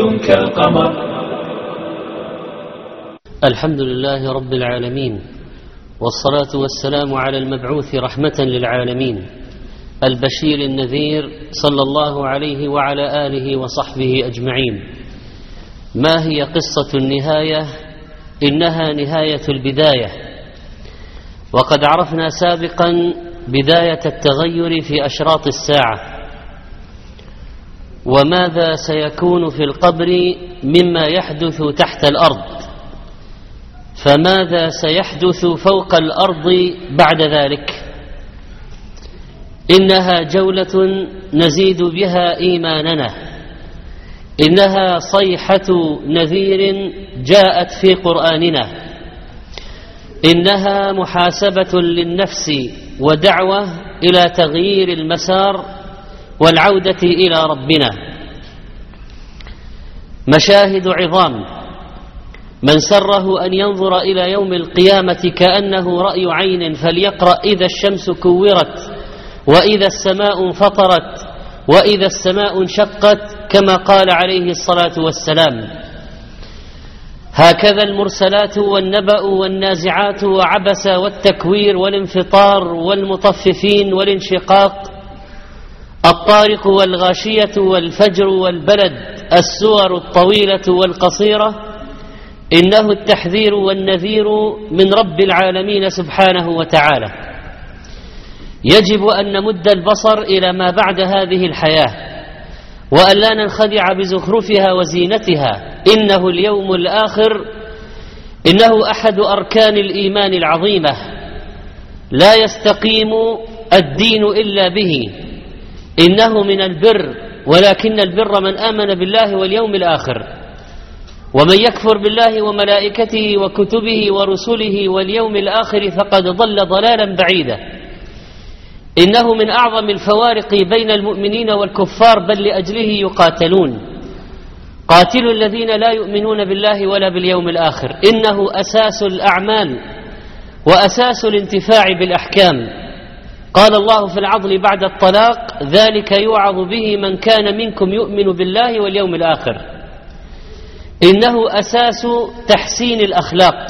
كالقمر. الحمد لله رب العالمين، والصلاة والسلام على المبعوث رحمة للعالمين البشير النذير صلى الله عليه وعلى آله وصحبه أجمعين. ما هي قصة النهاية؟ إنها نهاية البداية، وقد عرفنا سابقا بداية التغير في أشراط الساعة، وماذا سيكون في القبر مما يحدث تحت الأرض، فماذا سيحدث فوق الأرض بعد ذلك. إنها جولة نزيد بها إيماننا، إنها صيحة نذير جاءت في قرآننا، إنها محاسبة للنفس ودعوة إلى تغيير المسار والعودة إلى ربنا. مشاهد عظام، من سره أن ينظر إلى يوم القيامة كأنه رأي عين فليقرأ إذا الشمس كورت، وإذا السماء انفطرت، وإذا السماء انشقت، كما قال عليه الصلاة والسلام. هكذا المرسلات والنبأ والنازعات وعبس والتكوير والانفطار والمطففين والانشقاق، الطارق والغاشية والفجر والبلد، السور الطويلة والقصيرة. إنه التحذير والنذير من رب العالمين سبحانه وتعالى. يجب أن نمد البصر إلى ما بعد هذه الحياة، وأن لا ننخدع بزخرفها وزينتها. إنه اليوم الآخر، إنه أحد أركان الإيمان العظيمة، لا يستقيم الدين إلا به. إنه من البر، ولكن البر من آمن بالله واليوم الآخر، ومن يكفر بالله وملائكته وكتبه ورسله واليوم الآخر فقد ضل ضلالا بعيدا. إنه من أعظم الفوارق بين المؤمنين والكفار، بل لأجله يقاتلون. قاتلوا الذين لا يؤمنون بالله ولا باليوم الآخر. إنه أساس الأعمال وأساس الانتفاع بالأحكام. قال الله في العضل بعد الطلاق: ذلك يوعظ به من كان منكم يؤمن بالله واليوم الآخر. إنه أساس تحسين الأخلاق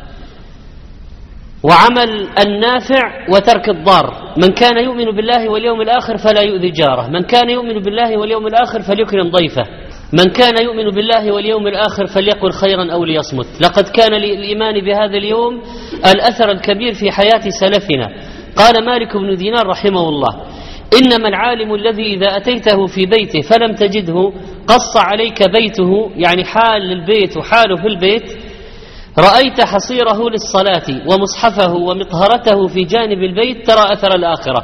وعمل النافع وترك الضار. من كان يؤمن بالله واليوم الآخر فلا يؤذي جاره، من كان يؤمن بالله واليوم الآخر فليكرم ضيفه، من كان يؤمن بالله واليوم الآخر فليقل خيرا أو ليصمت. لقد كان للإيمان بهذا اليوم الأثر الكبير في حياة سلفنا. قال مالك بن دينار رحمه الله: إنما العالم الذي إذا أتيته في بيته فلم تجده قص عليك بيته، يعني حال البيت وحاله في البيت، رأيت حصيره للصلاة ومصحفه ومطهرته في جانب البيت، ترى أثر الآخرة.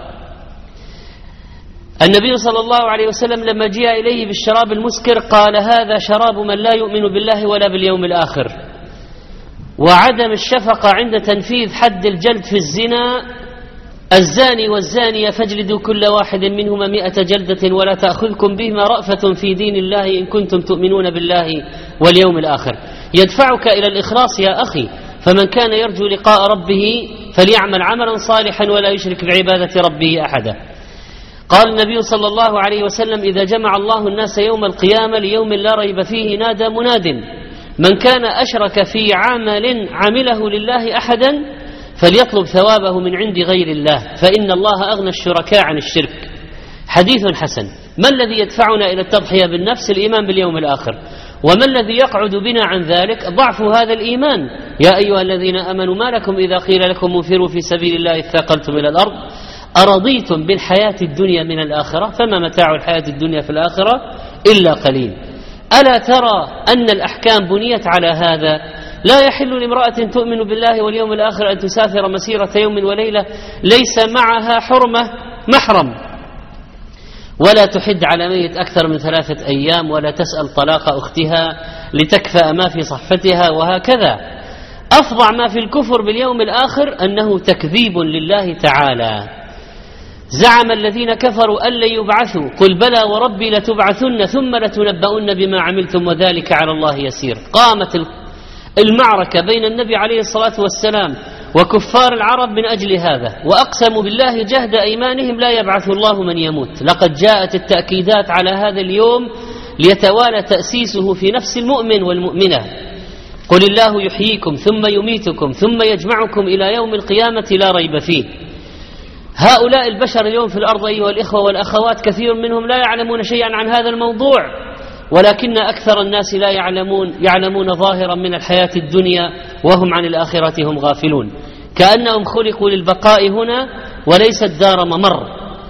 النبي صلى الله عليه وسلم لما جاء إليه بالشراب المسكر قال: هذا شراب من لا يؤمن بالله ولا باليوم الآخر. وعدم الشفقة عند تنفيذ حد الجلد في الزنا: الزاني والزانية فاجلدوا كل واحد منهما 100 جلدة ولا تأخذكم بهما رأفة في دين الله إن كنتم تؤمنون بالله واليوم الآخر. يدفعك إلى الإخلاص يا أخي. فمن كان يرجو لقاء ربه فليعمل عملا صالحا ولا يشرك بعبادة ربه أحدا. قال النبي صلى الله عليه وسلم: إذا جمع الله الناس يوم القيامة ليوم لا ريب فيه نادى مناد: من كان أشرك في عمل عمله لله أحدا فليطلب ثوابه من عند غير الله، فإن الله أغنى الشركاء عن الشرك. حديث حسن. ما الذي يدفعنا إلى التضحية بالنفس؟ الإيمان باليوم الآخر. وما الذي يقعد بنا عن ذلك؟ ضعف هذا الإيمان. يا أيها الذين آمنوا ما لكم إذا قيل لكم انفروا في سبيل الله اثاقلتم إلى الأرض أرضيتم بالحياة الدنيا من الآخرة فما متاع الحياة الدنيا في الآخرة إلا قليل. ألا ترى أن الأحكام بنيت على هذا؟ لا يحل لامرأة تؤمن بالله واليوم الآخر أن تسافر مسيرة يوم وليلة ليس معها حرمة محرم، ولا تحد على ميت أكثر من 3 أيام، ولا تسأل طلاق أختها لتكفأ ما في صحفتها، وهكذا. أفظع ما في الكفر باليوم الآخر أنه تكذيب لله تعالى. زعم الذين كفروا أن لن يبعثوا، قل بلى وربي لتبعثن ثم لتنبؤن بما عملتم وذلك على الله يسير. قامت المعركة بين النبي عليه الصلاة والسلام وكفار العرب من أجل هذا، وأقسموا بالله جهد أيمانهم لا يبعث الله من يموت. لقد جاءت التأكيدات على هذا اليوم ليتوالى تأسيسه في نفس المؤمن والمؤمنة. قل الله يحييكم ثم يميتكم ثم يجمعكم إلى يوم القيامة لا ريب فيه. هؤلاء البشر اليوم في الأرض أيها الإخوة والأخوات كثير منهم لا يعلمون شيئا عن هذا الموضوع، ولكن أكثر الناس لا يعلمون ظاهرا من الحياة الدنيا وهم عن الآخرة هم غافلون، كأنهم خلقوا للبقاء هنا وليست دار ممر.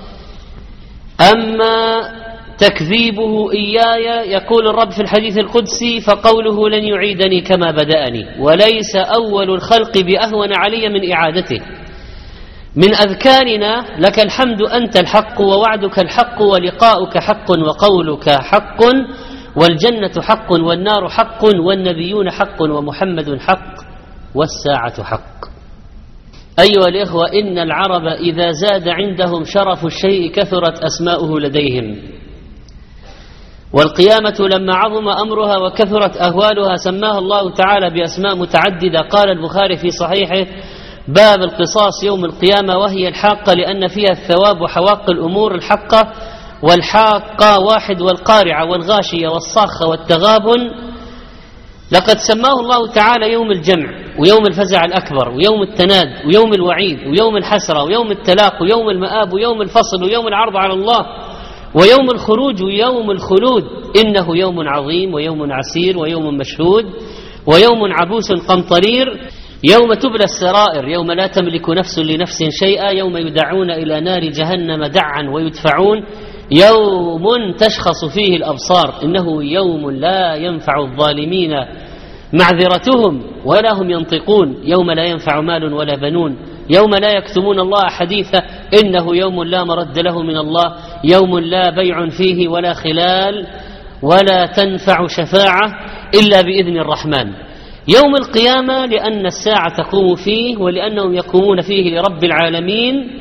أما تكذيبه إياي يقول الرب في الحديث القدسي فقوله لن يعيدني كما بدأني، وليس أول الخلق بأهون علي من إعادته. من أذكارنا لك الحمد أنت الحق ووعدك الحق ولقاؤك حق وقولك حق والجنة حق والنار حق والنبيون حق ومحمد حق والساعة حق. أيها الإخوة، إن العرب إذا زاد عندهم شرف الشيء كثرت أسماؤه لديهم، والقيامة لما عظم أمرها وكثرت أهوالها سماها الله تعالى بأسماء متعددة. قال البخاري في صحيحه باب القصاص يوم القيامة وهي الحاقة لأن فيها الثواب وحواق الأمور الحقة، والحاقة واحد، والقارعة والغاشية والصاخة والتغابن. لقد سماه الله تعالى يوم الجمع ويوم الفزع الأكبر ويوم التناد ويوم الوعيد ويوم الحسرة ويوم التلاق ويوم المآب ويوم الفصل ويوم العرض على الله ويوم الخروج ويوم الخلود. إنه يوم عظيم ويوم عسير ويوم مشهود ويوم عبوس قمطرير، يوم تبلى السرائر، يوم لا تملك نفس لنفس شيئا، يوم يدعون إلى نار جهنم دعا ويدفعون، يوم تشخص فيه الأبصار. إنه يوم لا ينفع الظالمين معذرتهم ولا هم ينطقون، يوم لا ينفع مال ولا بنون، يوم لا يكتمون الله حديثا، إنه يوم لا مرد له من الله، يوم لا بيع فيه ولا خلال ولا تنفع شفاعة إلا بإذن الرحمن. يوم القيامة لأن الساعة تقوم فيه ولأنهم يقومون فيه لرب العالمين.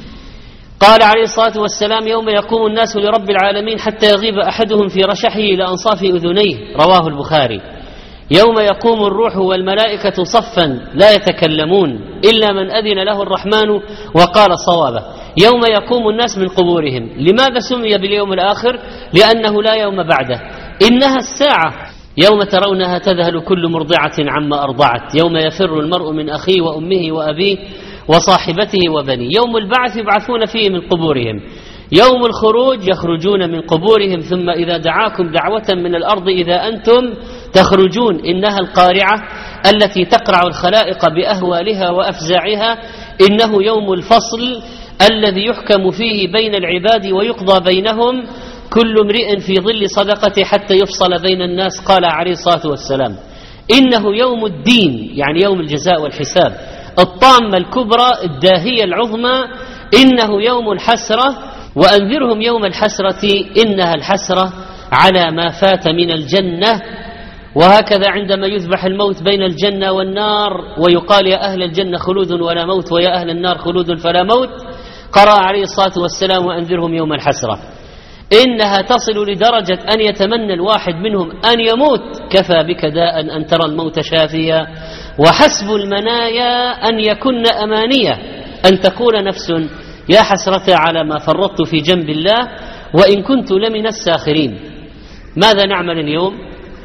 قال عليه الصلاة والسلام يوم يقوم الناس لرب العالمين حتى يغيب أحدهم في رشحه إلى أنصاف أذنيه، رواه البخاري. يوم يقوم الروح والملائكة صفا لا يتكلمون إلا من أذن له الرحمن وقال صوابه. يوم يقوم الناس من قبورهم. لماذا سمي باليوم الآخر؟ لأنه لا يوم بعده، إنها الساعة. يوم ترونها تذهل كل مرضعة عما أرضعت، يوم يفر المرء من أخيه وأمه وأبيه وصاحبته وبنيه. يوم البعث يبعثون فيه من قبورهم. يوم الخروج يخرجون من قبورهم، ثم إذا دعاكم دعوة من الأرض إذا أنتم تخرجون. إنها القارعة التي تقرع الخلائق بأهوالها وأفزاعها. إنه يوم الفصل الذي يحكم فيه بين العباد ويقضى بينهم، كل امرئ في ظل صدقته حتى يفصل بين الناس. قال عليه الصلاة والسلام إنه يوم الدين، يعني يوم الجزاء والحساب، الطامة الكبرى الداهية العظمى. إنه يوم الحسرة، وأنذرهم يوم الحسرة إنها الحسرة على ما فات من الجنة. وهكذا عندما يذبح الموت بين الجنة والنار ويقال يا أهل الجنة خلود ولا موت ويا أهل النار خلود فلا موت، قرأ عليه الصلاة والسلام وأنذرهم يوم الحسرة. إنها تصل لدرجة أن يتمنى الواحد منهم أن يموت. كفى بك داء أن ترى الموت شافيا، وحسب المنايا أن يكن أمانية، أن تقول نفس يا حسرة على ما فرطت في جنب الله وإن كنت لمن الساخرين. ماذا نعمل اليوم؟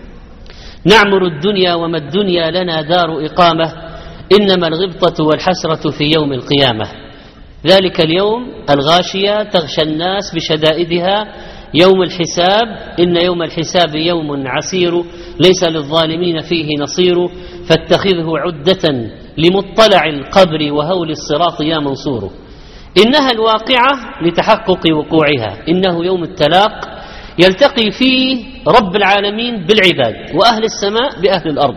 نعمر الدنيا وما الدنيا لنا دار إقامة، إنما الغبطة والحسرة في يوم القيامة. ذلك اليوم الغاشية تغشى الناس بشدائدها، يوم الحساب. إن يوم الحساب يوم عسير ليس للظالمين فيه نصير، فاتخذه عدة لمطلع القبر وهول الصراط يا منصور. إنها الواقعة لتحقق وقوعها. إنه يوم التلاق يلتقي فيه رب العالمين بالعباد، وأهل السماء بأهل الأرض،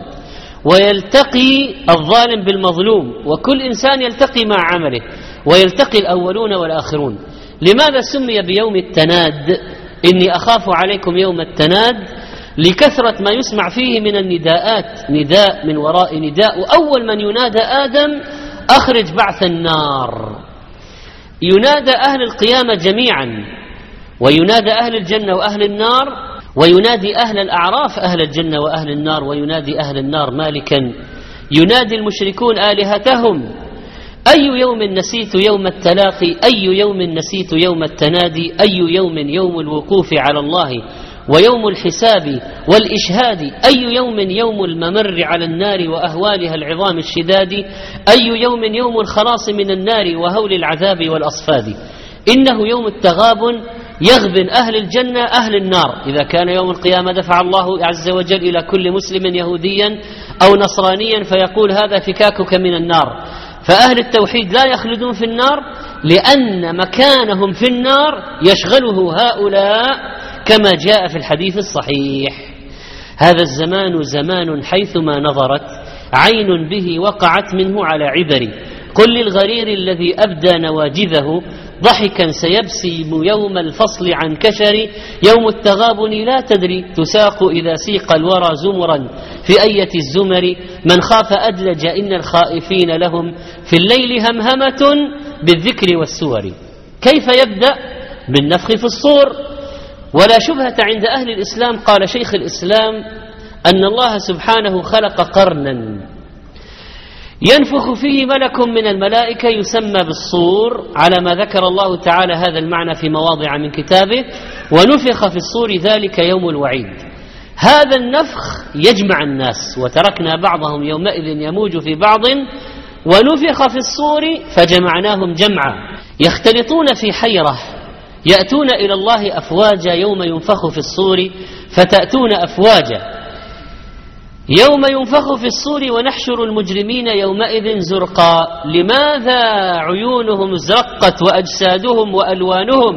ويلتقي الظالم بالمظلوم، وكل إنسان يلتقي مع عمله، ويلتقي الأولون والآخرون. لماذا سمي بيوم التناد؟ إني أخاف عليكم يوم التناد لكثرة ما يسمع فيه من النداءات، نداء من وراء نداء. وأول من ينادى آدم أخرج بعث النار. ينادى أهل القيامة جميعا، وينادى أهل الجنة وأهل النار، وينادي أهل الأعراف أهل الجنة وأهل النار، وينادي أهل النار مالكا. ينادي المشركون آلهتهم. أي يوم نسيت يوم التلاقي، أي يوم نسيت يوم التنادي، أي يوم يوم الوقوف على الله ويوم الحساب والإشهاد. أي يوم يوم الممر على النار وأهوالها العظام الشداد، أي يوم يوم الخلاص من النار وهول العذاب والأصفاد. إنه يوم التغابن يغبن أهل الجنة أهل النار. إذا كان يوم القيامة دفع الله عز وجل إلى كل مسلم يهوديا أو نصرانيا فيقول هذا فكاكك من النار، فأهل التوحيد لا يخلدون في النار لأن مكانهم في النار يشغله هؤلاء كما جاء في الحديث الصحيح. هذا الزمان زمان حيثما نظرت عين به وقعت منه على عبري. قل للغرير الذي أبدى نواجذه ضحكا سيبسم يوم الفصل عن كشر، يوم التغابن لا تدري تساق إذا سيق الورى زمرا في أية الزمر، من خاف أدلج إن الخائفين لهم في الليل همهمة بالذكر والسور. كيف يبدأ؟ بالنفخ في الصور. ولا شبهة عند أهل الإسلام، قال شيخ الإسلام، أن الله سبحانه خلق قرنا ينفخ فيه ملك من الملائكة يسمى بالصور، على ما ذكر الله تعالى هذا المعنى في مواضع من كتابه، ونفخ في الصور ذلك يوم الوعيد. هذا النفخ يجمع الناس، وتركنا بعضهم يومئذ يموج في بعض، ونفخ في الصور فجمعناهم جمعا. يختلطون في حيرة، يأتون إلى الله أفواجا يوم ينفخ في الصور فتأتون أفواجا. يوم ينفخ في الصور ونحشر المجرمين يومئذ زرقا. لماذا عيونهم ازرقت وأجسادهم وألوانهم؟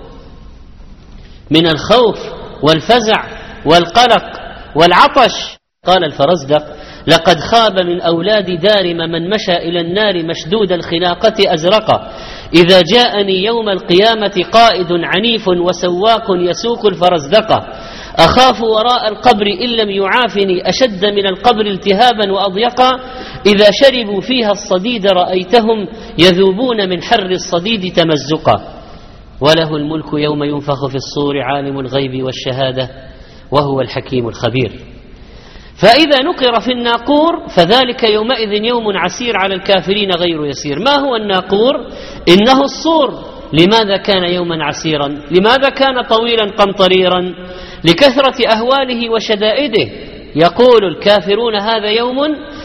من الخوف والفزع والقلق والعطش. قال الفرزدق: لقد خاب من أولاد دارم من مشى إلى النار مشدود الخناقة أزرقا. إذا جاءني يوم القيامة قائد عنيف وسواق يسوق الفرزدقة، أخاف وراء القبر إن لم يعافني أشد من القبر التهابا وأضيقا. إذا شربوا فيها الصديد رأيتهم يذوبون من حر الصديد تمزقا. وله الملك يوم ينفخ في الصور عالم الغيب والشهادة وهو الحكيم الخبير. فإذا نقر في الناقور فذلك يومئذ يوم عسير على الكافرين غير يسير. ما هو الناقور؟ إنه الصور. لماذا كان يوما عسيرا؟ لماذا كان طويلا قمطريرا؟ لكثرة أهواله وشدائده. يقول الكافرون هذا يوم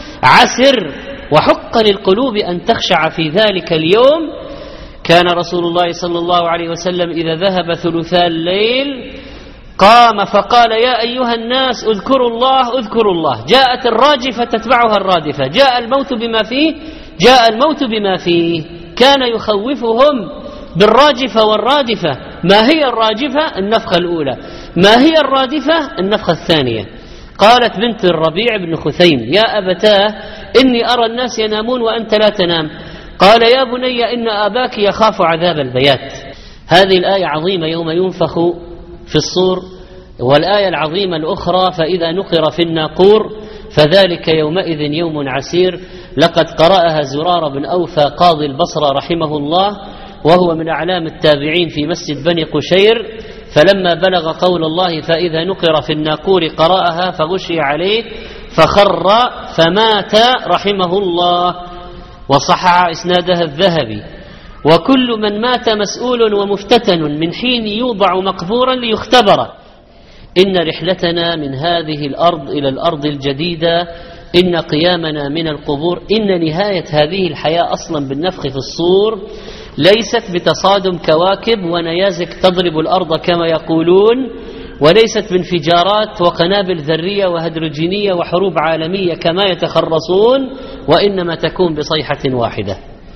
عسر، وحق للقلوب أن تخشع في ذلك اليوم. كان رسول الله صلى الله عليه وسلم إذا ذهب ثلثا الليل قام فقال: يا أيها الناس اذكروا الله اذكروا الله. جاءت الراجفة تتبعها الرادفة، جاء الموت بما فيه، جاء الموت بما فيه. كان يخوفهم بالراجفة والرادفة. ما هي الراجفة؟ النفخة الأولى. ما هي الرادفة؟ النفخة الثانية. قالت بنت الربيع بن خثيم: يا أبتاه إني أرى الناس ينامون وأنت لا تنام. قال: يا بني إن أباك يخاف عذاب البيات. هذه الآية عظيمة يوم ينفخ في الصور. والآية العظيمة الأخرى: فإذا نقر في الناقور فذلك يومئذ يوم عسير. لقد قرأها زرار بن أوفى قاضي البصرة رحمه الله، وهو من أعلام التابعين في مسجد بني قشير، فلما بلغ قول الله فإذا نقر في الناقور قرأها فغشي عليه فخر فمات رحمه الله، وصحح إسنادها الذهبي. وكل من مات مسؤول ومفتتن من حين يوضع مقبورا ليختبر. إن رحلتنا من هذه الأرض إلى الأرض الجديدة، إن قيامنا من القبور، إن نهاية هذه الحياة أصلا بالنفخ في الصور ليست بتصادم كواكب ونيازك تضرب الأرض كما يقولون، وليست بانفجارات وقنابل ذرية وهيدروجينية وحروب عالمية كما يتخرصون، وإنما تكون بصيحة واحدة.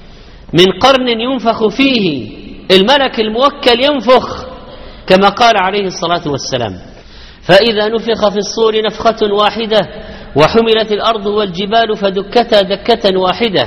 من قرن ينفخ فيه، الملك الموكل ينفخ كما قال عليه الصلاة والسلام: فإذا نفخ في الصور نفخة واحدة وحملت الأرض والجبال فدكتا دكة واحدة،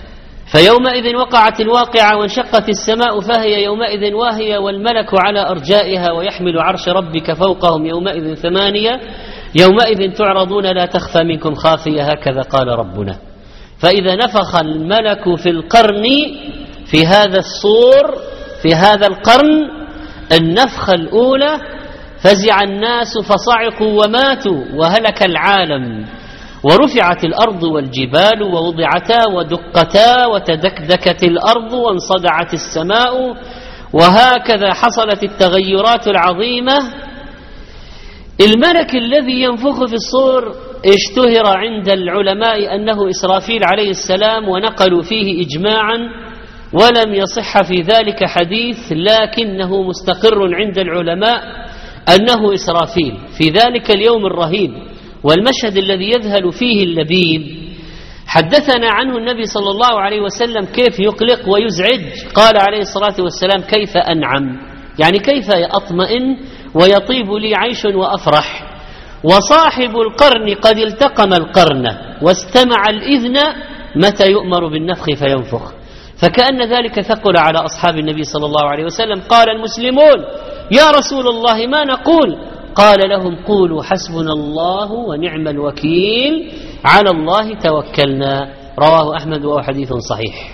فيومئذ وقعت الواقعة وانشقت السماء فهي يومئذ واهية والملك على أرجائها ويحمل عرش ربك فوقهم يومئذ 8 يومئذ تعرضون لا تخفى منكم خافية هكذا قال ربنا. فإذا نفخ الملك في القرن، في هذا الصور، في هذا القرن، النفخة الأولى، فزع الناس فصعقوا وماتوا وهلك العالم، ورفعت الأرض والجبال ووضعتا ودقتا وتدكدكت الأرض وانصدعت السماء، وهكذا حصلت التغيرات العظيمة الملك الذي ينفخ في الصور اشتهر عند العلماء أنه إسرافيل عليه السلام، ونقلوا فيه إجماعا، ولم يصح في ذلك حديث، لكنه مستقر عند العلماء أنه إسرافيل في ذلك اليوم الرهيب والمشهد الذي يذهل فيه اللبيب. حدثنا عنه النبي صلى الله عليه وسلم كيف يقلق ويزعج. قال عليه الصلاة والسلام: كيف أنعم، يعني كيف أطمئن ويطيب لي عيش وأفرح. وصاحب القرن قد التقم القرن واستمع الإذن متى يؤمر بالنفخ فينفخ. فكأن ذلك ثقل على أصحاب النبي صلى الله عليه وسلم. قال المسلمون: يا رسول الله ما نقول؟ قال لهم: قولوا حسبنا الله ونعم الوكيل، على الله توكلنا. رواه أحمد وهو حديث صحيح.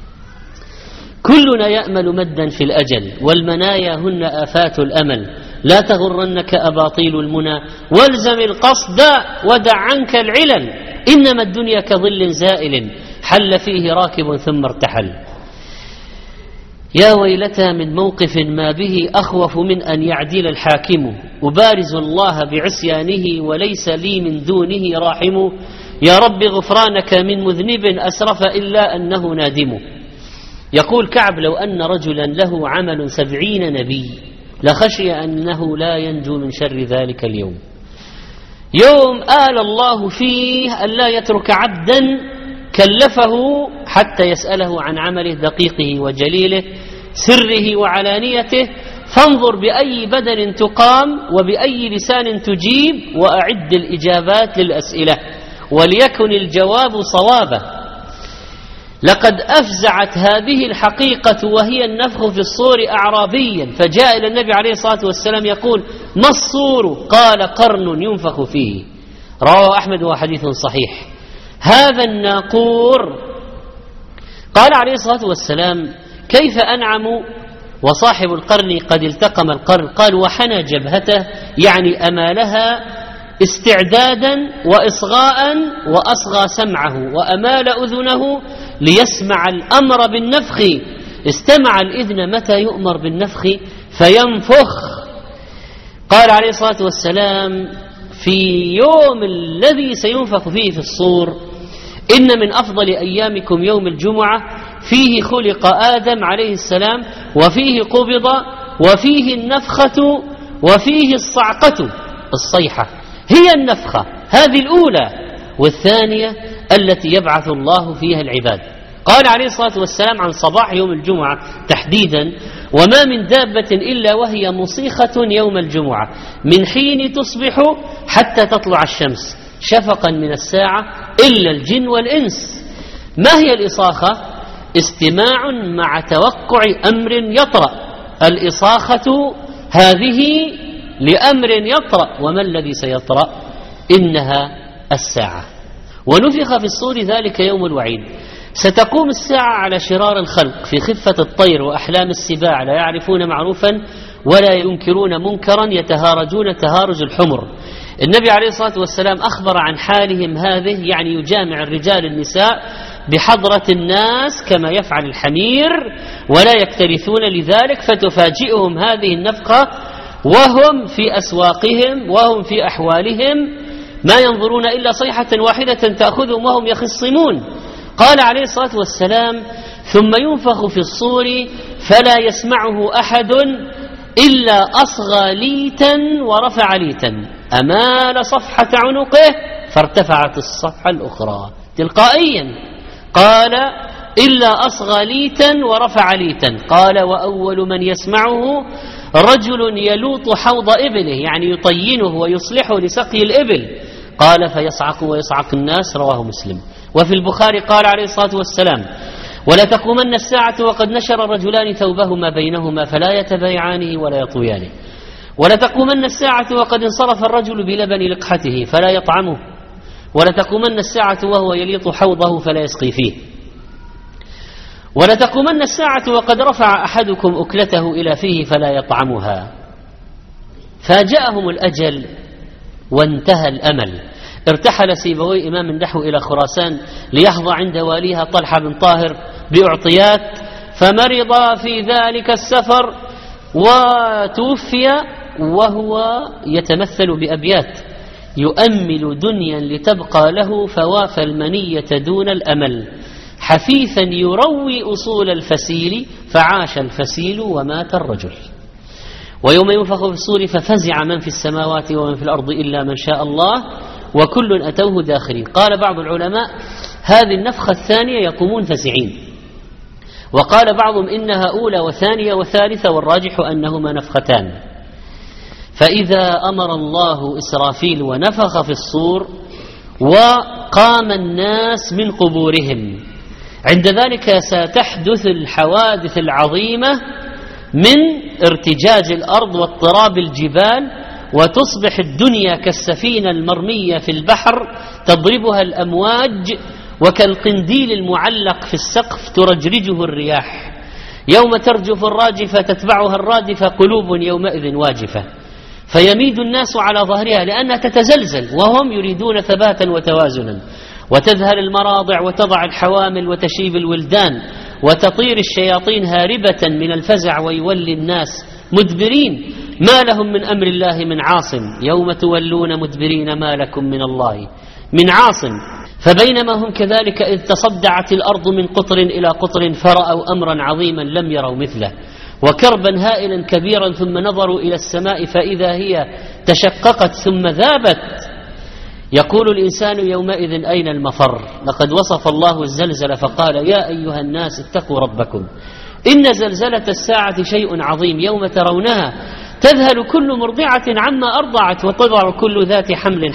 كلنا يأمل مدا في الأجل، والمنايا هن آفات الأمل، لا تغرنك أباطيل المنى، والزم القصد ودع عنك العلل، إنما الدنيا كظل زائل حل فيه راكب ثم ارتحل. يا ويلتى من موقف ما به أخوف من أن يعدل الحاكم، أبارز الله بعصيانه وليس لي من دونه راحم. يا رب غفرانك من مذنب أسرف إلا أنه نادم. يقول كعب: لو أن رجلا له عمل 70 نبي لخشي أنه لا ينجو من شر ذلك اليوم. يوم آل الله فيه أن لا يترك عبدا كلفه حتى يسأله عن عمله دقيقه وجليله، سره وعلانيته، فانظر بأي بدن تقام وبأي لسان تجيب، وأعد الإجابات للأسئلة وليكن الجواب صوابا. لقد أفزعت هذه الحقيقة وهي النفخ في الصور أعرابيا، فجاء إلى النبي عليه الصلاة والسلام يقول: ما الصور؟ قال: قرن ينفخ فيه. رواه أحمد وحديث صحيح. هذا الناقور. قال عليه الصلاة والسلام: كيف أنعم وصاحب القرن قد التقم القرن؟ قال: وحنى جبهته، يعني أمالها استعدادا وإصغاء، وأصغى سمعه وأمال أذنه ليسمع الأمر بالنفخ. استمع الإذن متى يؤمر بالنفخ فينفخ. قال عليه الصلاة والسلام: في يوم الذي سينفخ فيه في الصور إن من أفضل أيامكم يوم الجمعة، فيه خلق آدم عليه السلام، وفيه قبض، وفيه النفخة، وفيه الصعقة، الصيحة هي النفخة هذه الأولى، والثانية التي يبعث الله فيها العباد. قال عليه الصلاة والسلام عن صباح يوم الجمعة تحديدا: وما من دابة إلا وهي مصيخة يوم الجمعة من حين تصبح حتى تطلع الشمس شفقا من الساعة إلا الجن والإنس. ما هي الإصاخة؟ استماع مع توقع أمر يطرأ. الإصاخة هذه لأمر يطرأ، وما الذي سيطرأ؟ إنها الساعة. ونفخ في الصور ذلك يوم الوعيد. ستقوم الساعة على شرار الخلق في خفة الطير وأحلام السباع، لا يعرفون معروفا ولا ينكرون منكرا، يتهارجون تهارج الحمر. النبي عليه الصلاة والسلام أخبر عن حالهم هذه، يعني يجامع الرجال النساء بحضرة الناس كما يفعل الحمير ولا يكترثون لذلك، فتفاجئهم هذه النفخة وهم في أسواقهم وهم في أحوالهم، ما ينظرون إلا صيحة واحدة تأخذهم وهم يخصمون. قال عليه الصلاة والسلام: ثم ينفخ في الصور فلا يسمعه أحد إلا أصغى ليتا ورفع ليتا، أمال صفحة عنقه فارتفعت الصفحة الأخرى تلقائيا. قال: إلا أصغى ليتا ورفع ليتا. قال: وأول من يسمعه رجل يلوط حوض إبله، يعني يطينه ويصلحه لسقي الإبل. قال: فيصعق ويصعق الناس. رواه مسلم. وفي البخاري قال عليه الصلاة والسلام: ولا تقومن الساعة وقد نشر الرجلان ثوبهما بينهما فلا يتبايعانه ولا يطويانه. ولا تقومن الساعة وقد انصرف الرجل بلبن لقحته فلا يطعمه. ولا تقومن الساعة وهو يليط حوضه فلا يسقي فيه. ولا تقومن الساعة وقد رفع أحدكم أكلته إلى فيه فلا يطعمها. فاجأهم الأجل وانتهى الأمل. ارتحل سيبوي إمام النحو إلى خراسان ليحظى عند واليها طلحة بن طاهر بأعطيات، فمرض في ذلك السفر وتوفي وهو يتمثل بأبيات: يؤمل دنيا لتبقى له فوافى المنية دون الأمل، حثيثا يروي أصول الفسيل فعاش الفسيل ومات الرجل. ويوم ينفخ في الصور ففزع من في السماوات ومن في الأرض إلا من شاء الله وكل أتوه داخرين. قال بعض العلماء: هذه النفخة الثانية يقومون فزعين، وقال بعضهم إنها أولى وثانية وثالثة، والراجح أنهما نفختان. فإذا أمر الله إسرافيل ونفخ في الصور وقام الناس من قبورهم، عند ذلك ستحدث الحوادث العظيمة من ارتجاج الأرض واضطراب الجبال، وتصبح الدنيا كالسفينة المرمية في البحر تضربها الأمواج، وكالقنديل المعلق في السقف ترجرجه الرياح. يوم ترجف الراجفة تتبعها الرادفة، قلوب يومئذ واجفة، فيميد الناس على ظهرها لأنها تتزلزل وهم يريدون ثباتا وتوازنا، وتذهل المراضع وتضع الحوامل وتشيب الولدان، وتطير الشياطين هاربة من الفزع، ويولي الناس مدبرين ما لهم من أمر الله من عاصم، يوم تولون مدبرين ما لكم من الله من عاصم. فبينما هم كذلك إذ تصدعت الأرض من قطر إلى قطر فرأوا أمرا عظيما لم يروا مثله، وكربا هائلا كبيرا، ثم نظروا إلى السماء فإذا هي تشققت ثم ذابت. يقول الإنسان يومئذ أين المفر؟ لقد وصف الله الزلزلة فقال: يا أيها الناس اتقوا ربكم إن زلزلة الساعة شيء عظيم، يوم ترونها تذهل كل مرضعة عما أرضعت وتضع كل ذات حمل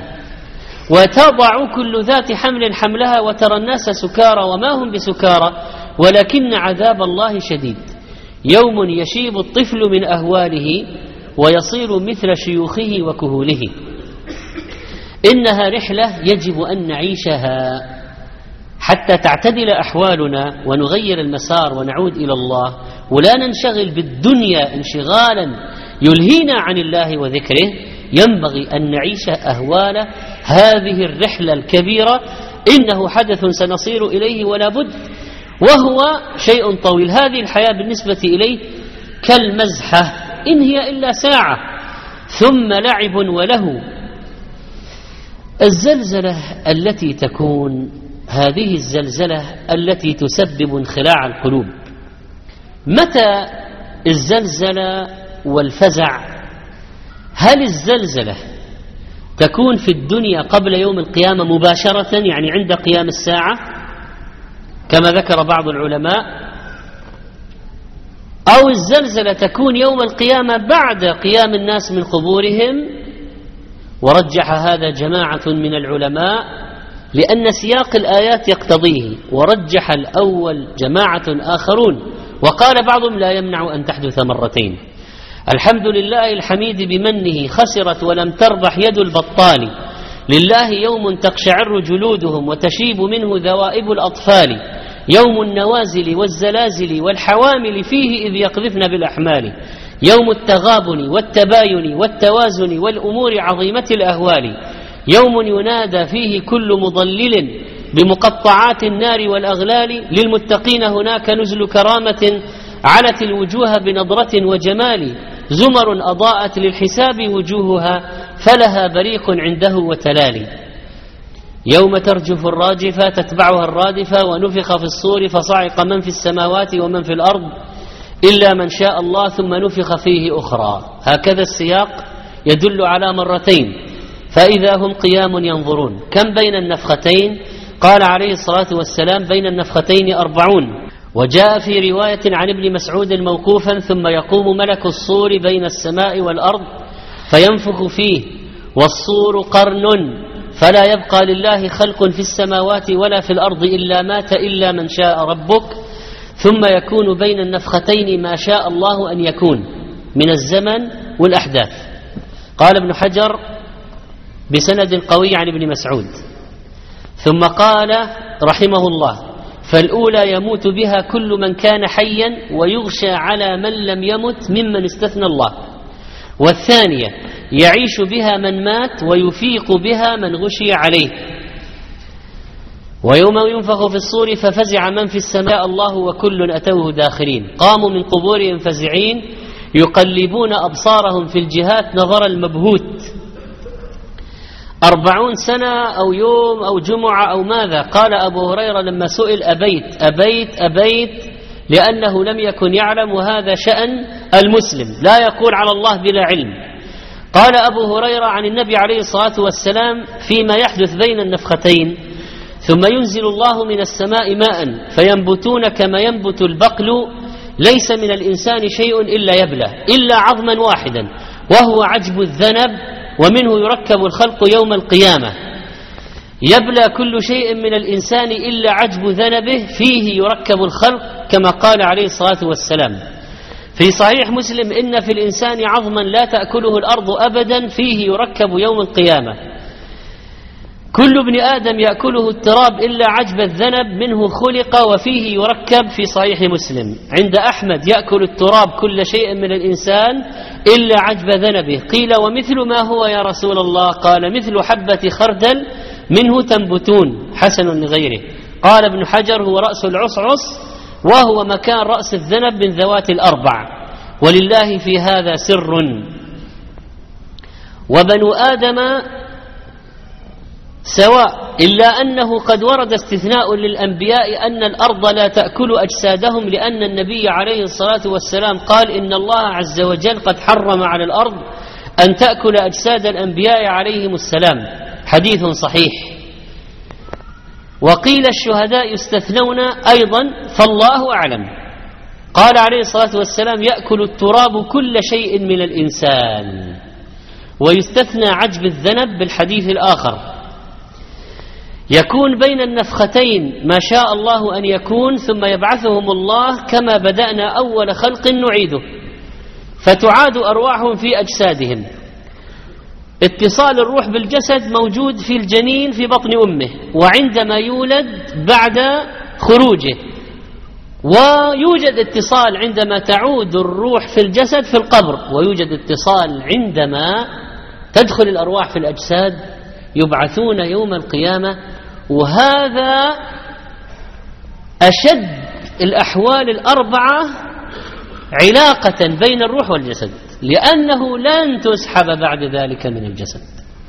حملها وترى الناس سكارى وما هم بسكارى ولكن عذاب الله شديد. يوم يشيب الطفل من أهواله ويصير مثل شيوخه وكهوله. إنها رحلة يجب أن نعيشها حتى تعتدل أحوالنا ونغير المسار ونعود إلى الله، ولا ننشغل بالدنيا انشغالا يلهينا عن الله وذكره. ينبغي أن نعيش أهوال هذه الرحلة الكبيرة، إنه حدث سنصير إليه ولا بد، وهو شيء طويل. هذه الحياة بالنسبة إليه كالمزحة، إن هي إلا ساعة ثم لعب وله. الزلزلة التي تكون، هذه الزلزلة التي تسبب انخلاع القلوب. متى الزلزلة والفزع؟ هل الزلزلة تكون في الدنيا قبل يوم القيامة مباشرة، يعني عند قيام الساعة كما ذكر بعض العلماء، أو الزلزلة تكون يوم القيامة بعد قيام الناس من قبورهم؟ ورجح هذا جماعة من العلماء لأن سياق الآيات يقتضيه، ورجح الأول جماعة آخرون، وقال بعضهم لا يمنع أن تحدث مرتين. الحمد لله الحميد بمنه خسرت ولم تربح يد البطال، لله يوم تقشعر جلودهم وتشيب منه ذوائب الأطفال، يوم النوازل والزلازل والحوامل فيه إذ يقذفن بالأحمال، يوم التغابن والتباين والتوازن والأمور عظيمة الأهوال، يوم ينادى فيه كل مضلل بمقطعات النار والأغلال، للمتقين هناك نزل كرامة علت الوجوه بنظرة وجمال، زمر أضاءت للحساب وجوهها فلها بريق عنده وتلال، يوم ترجف الراجفة تتبعها الرادفة، ونفخ في الصور فصعق من في السماوات ومن في الأرض إلا من شاء الله ثم نفخ فيه أخرى. هكذا السياق يدل على مرتين، فإذا هم قيام ينظرون. كم بين النفختين؟ قال عليه الصلاة والسلام بين النفختين 40. وجاء في رواية عن ابن مسعود موقوفا: ثم يقوم ملك الصور بين السماء والأرض فينفخ فيه، والصور قرن، فلا يبقى لله خلق في السماوات ولا في الأرض إلا مات إلا من شاء ربك، ثم يكون بين النفختين ما شاء الله أن يكون من الزمن والأحداث. قال ابن حجر بسند قوي عن ابن مسعود: ثم قال رحمه الله: فالأولى يموت بها كل من كان حيا ويغشى على من لم يمت ممن استثنى الله، والثانية يعيش بها من مات ويفيق بها من غشي عليه. ويوم ينفخ في الصور ففزع من في السماء الله وكل أتوه داخرين، قاموا من قبورهم فزعين يقلبون أبصارهم في الجهات نظر المبهوت. 40 سنة أو يوم أو جمعة أو ماذا؟ قال أبو هريرة لما سئل أبيت لأنه لم يكن يعلم، وهذا شأن المسلم لا يقول على الله بلا علم. قال أبو هريرة عن النبي عليه الصلاة والسلام فيما يحدث بين النفختين: ثم ينزل الله من السماء ماء فينبتون كما ينبت البقل، ليس من الإنسان شيء إلا يبلى إلا عظما واحدا وهو عجب الذنب، ومنه يركب الخلق يوم القيامة. يبلى كل شيء من الإنسان إلا عجب ذنبه، فيه يركب الخلق كما قال عليه الصلاة والسلام. في صحيح مسلم: إن في الإنسان عظما لا تأكله الأرض أبدا، فيه يركب يوم القيامة. كل ابن آدم يأكله التراب إلا عجب الذنب، منه خلق وفيه يركب، في صحيح مسلم. عند أحمد: يأكل التراب كل شيء من الإنسان إلا عجب ذنبه. قيل: ومثل ما هو يا رسول الله؟ قال: مثل حبة خردل منه تنبتون، حسن لغيره. قال ابن حجر: هو رأس العصعص، وهو مكان رأس الذنب من ذوات الأربع، ولله في هذا سر. وبنو آدم سواء، إلا أنه قد ورد استثناء للأنبياء أن الأرض لا تأكل أجسادهم، لأن النبي عليه الصلاة والسلام قال: إن الله عز وجل قد حرم على الأرض أن تأكل أجساد الأنبياء عليهم السلام، حديث صحيح. وقيل: الشهداء يستثنون أيضا، فالله أعلم. قال عليه الصلاة والسلام: يأكل التراب كل شيء من الإنسان، ويستثنى عجب الذنب بالحديث الآخر. يكون بين النفختين ما شاء الله أن يكون، ثم يبعثهم الله كما بدأنا أول خلق نعيده، فتعاد أرواحهم في أجسادهم. اتصال الروح بالجسد موجود في الجنين في بطن أمه، وعندما يولد بعد خروجه، ويوجد اتصال عندما تعود الروح في الجسد في القبر، ويوجد اتصال عندما تدخل الأرواح في الأجساد، يبعثون يوم القيامة. وهذا أشد الأحوال الأربعة علاقة بين الروح والجسد، لأنه لن تسحب بعد ذلك من الجسد.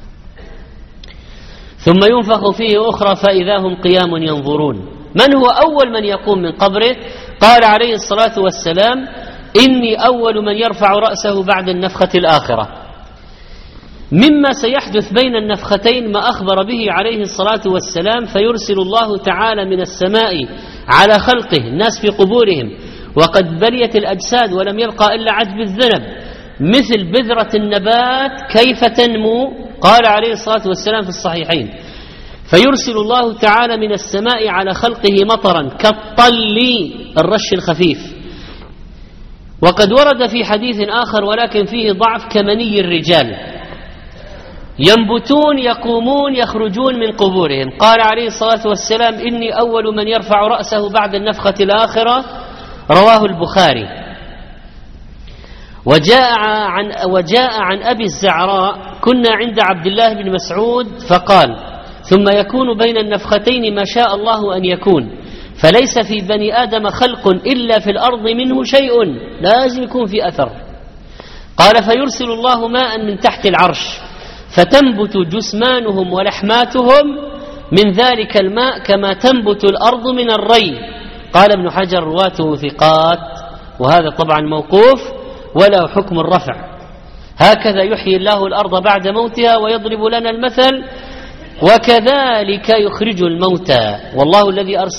ثم ينفخ فيه أخرى فإذا هم قيام ينظرون. من هو أول من يقوم من قبره؟ قال عليه الصلاة والسلام: إني أول من يرفع رأسه بعد النفخة الآخرة. مما سيحدث بين النفختين ما أخبر به عليه الصلاة والسلام: فيرسل الله تعالى من السماء على خلقه الناس في قبورهم، وقد بليت الأجساد ولم يبقى إلا عجب الذنب، مثل بذرة النبات كيف تنمو. قال عليه الصلاة والسلام في الصحيحين: فيرسل الله تعالى من السماء على خلقه مطرا كالطل، الرش الخفيف. وقد ورد في حديث آخر ولكن فيه ضعف: كمني الرجال، ينبتون يقومون يخرجون من قبورهم. قال عليه الصلاة والسلام: إني أول من يرفع رأسه بعد النفخة الآخرة، رواه البخاري. وجاء عن أبي الزعراء: كنا عند عبد الله بن مسعود فقال: ثم يكون بين النفختين ما شاء الله أن يكون، فليس في بني آدم خلق إلا في الأرض منه شيء، لازم يكون في أثر. قال: فيرسل الله ماء من تحت العرش، فتنبت جسمانهم ولحماتهم من ذلك الماء كما تنبت الأرض من الري. قال ابن حجر: رواته ثقات، وهذا طبعا موقوف ولا حكم الرفع. هكذا يحيي الله الأرض بعد موتها ويضرب لنا المثل، وكذلك يخرج الموتى. والله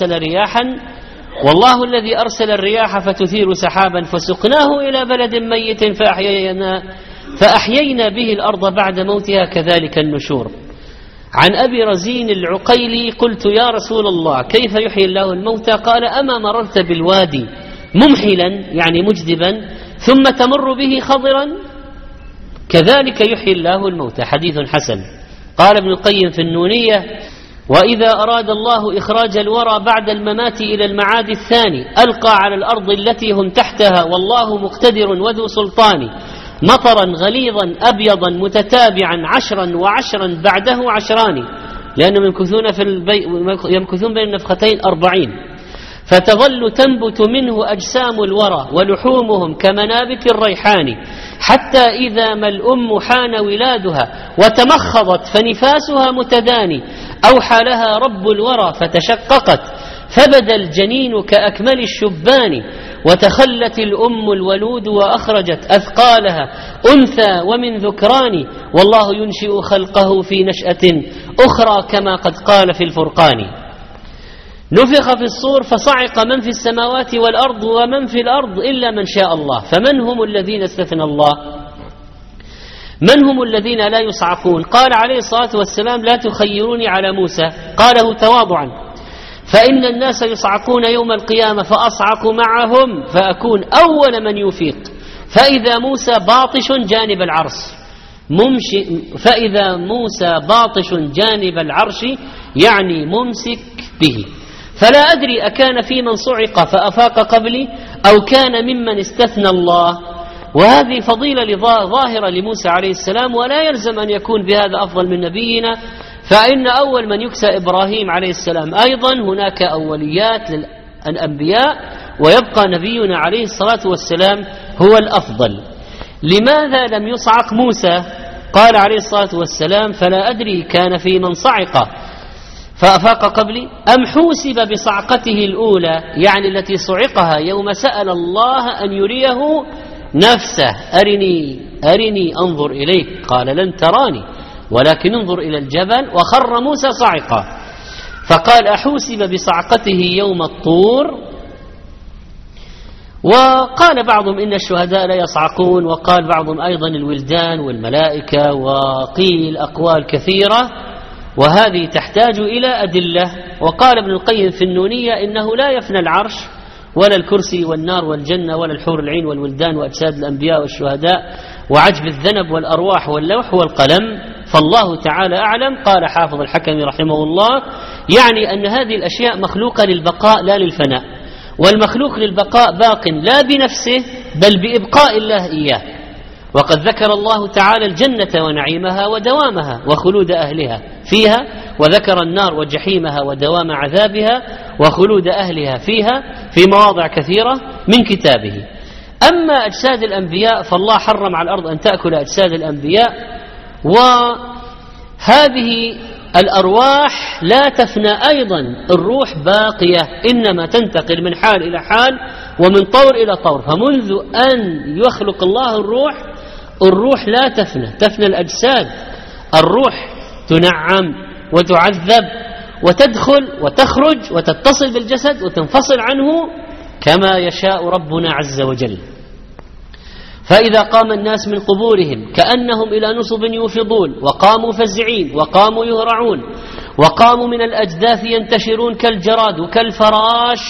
الذي أرسل الرياح فتثير سحابا فسقناه إلى بلد ميت فأحيينا به الأرض بعد موتها كذلك النشور. عن أبي رزين العقيلي: قلت: يا رسول الله، كيف يحيي الله الموتى؟ قال: أما مررت بالوادي ممحلا يعني مجدبا ثم تمر به خضرا، كذلك يحيي الله الموتى، حديث حسن. قال ابن القيم في النونية: وإذا أراد الله إخراج الورى بعد الممات إلى المعاد الثاني، ألقى على الأرض التي هم تحتها، والله مقتدر وذو سلطان، مطرا غليظا أبيضا متتابعا 10 و10 بعده 10، لأنهم يمكثون بين النفختين 40. فتظل تنبت منه أجسام الورى ولحومهم كمنابت الريحان، حتى إذا ما الأم حان ولادها وتمخضت فنفاسها متداني، أوحى لها رب الورى فتشققت فبدا الجنين كأكمل الشبان، وتخلت الأم الولود وأخرجت أثقالها أنثى ومن ذكران، والله ينشئ خلقه في نشأة أخرى كما قد قال في الفرقان. نفخ في الصور فصعق من في السماوات والأرض ومن في الأرض إلا من شاء الله، فمن هم الذين استثنى الله؟ من هم الذين لا يصعقون؟ قال عليه الصلاة والسلام: لا تخيروني على موسى، قاله تواضعا، فإن الناس يصعقون يوم القيامة فأصعق معهم فأكون أول من يفيق، فإذا موسى باطش جانب العرش فإذا موسى باطش جانب العرش يعني ممسك به، فلا أدري أكان في من صعق فأفاق قبلي أو كان ممن استثنى الله. وهذه فضيلة ظاهرة لموسى عليه السلام، ولا يلزم أن يكون بهذا أفضل من نبينا، فإن أول من يكسى إبراهيم عليه السلام. أيضا هناك أوليات للأنبياء، ويبقى نبينا عليه الصلاة والسلام هو الأفضل. لماذا لم يصعق موسى؟ قال عليه الصلاة والسلام: فلا أدري كان في من صعق فأفاق قبلي أم حوسب بصعقته الأولى، يعني التي صعقها يوم سأل الله أن يريه نفسه: أرني أنظر إليك، قال لن تراني ولكن انظر إلى الجبل، وخر موسى صعقا، فقال: أحوسب بصعقته يوم الطور. وقال بعضهم إن الشهداء لا يصعقون، وقال بعضهم أيضا الولدان والملائكة، وقيل أقوال كثيرة، وهذه تحتاج إلى أدلة. وقال ابن القيم في النونية: إنه لا يفنى العرش ولا الكرسي والنار والجنة ولا الحور العين والولدان وأجساد الأنبياء والشهداء وعجب الذنب والأرواح واللوح والقلم، فالله تعالى أعلم. قال حافظ الحكم رحمه الله: يعني أن هذه الأشياء مخلوقة للبقاء لا للفناء، والمخلوق للبقاء باق لا بنفسه بل بإبقاء الله إياه. وقد ذكر الله تعالى الجنة ونعيمها ودوامها وخلود أهلها فيها، وذكر النار وجحيمها ودوام عذابها وخلود أهلها فيها في مواضع كثيرة من كتابه. أما أجساد الأنبياء فالله حرم على الأرض أن تأكل أجساد الأنبياء، وهذه الأرواح لا تفنى أيضا، الروح باقية، إنما تنتقل من حال إلى حال ومن طور إلى طور. فمنذ أن يخلق الله الروح لا تفنى الأجساد، الروح تنعم وتعذب وتدخل وتخرج وتتصل بالجسد وتنفصل عنه كما يشاء ربنا عز وجل. فإذا قام الناس من قبورهم كأنهم إلى نصب يوفضون، وقاموا فزعين، وقاموا يهرعون، وقاموا من الأجداث ينتشرون كالجراد وكالفراش،